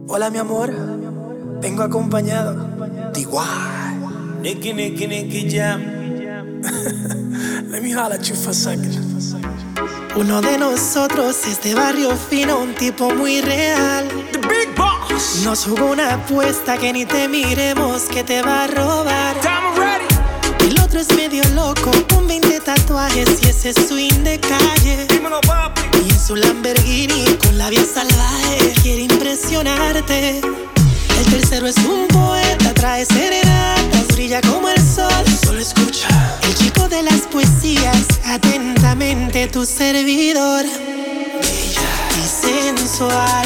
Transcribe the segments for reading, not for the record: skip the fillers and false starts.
Hola mi amor, vengo acompañado de igual. Nicky Jam. Let me holler at you for a second. Uno de nosotros es de barrio fino, un tipo muy real. The Big Boss. Nos jugó una apuesta que ni te miremos que te va a robar. Time ready. El otro es medio loco, con 20 tatuajes y ese swing de calle. Dímelo, papi. Y en su Lamborghini con la vía salvaje quiere impresionarte. El tercero es un poeta, trae serenatas, brilla como el sol. Solo escucha. El chico de las poesías, atentamente tu servidor. Bella y sensual,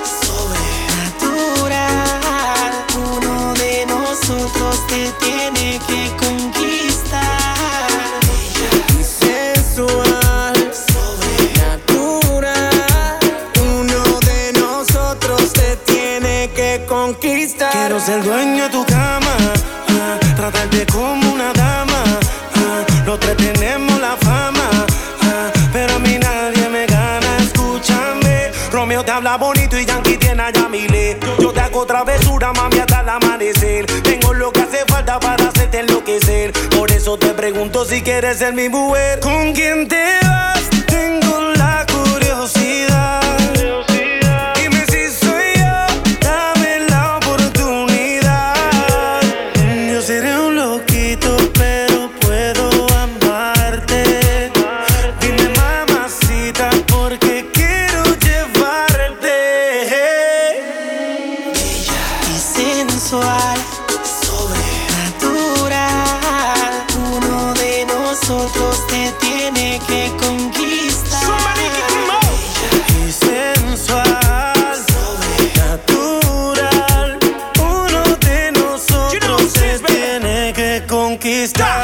sobrenatural. Uno de nosotros te tiene que conquistar. Bella Y sensual, sobrenatural. Uno de nosotros te tiene que conquistar. Quiero ser dueño de tu cama, tratarte como una dama. Los tres tenemos la fama, pero a mí nadie me gana. Escúchame, Romeo te habla bonito y Yankee tiene a Yamile. Yo te hago travesura, mami, hasta el amanecer. Tengo lo que hace falta para hacerte enloquecer. Por eso te pregunto si quieres ser mi mujer. ¿Con quién te vas? Tengo la curiosidad. Dime si soy yo, dame la oportunidad. Yo seré un loquito, pero puedo amarte. Dime, mamacita, porque quiero llevarte. bella y sensual, sobrenatural. Uno de nosotros te tiene que conquistar. Somebody get them out. Y sensual, sobrenatural. Uno de nosotros se tiene que conquistar.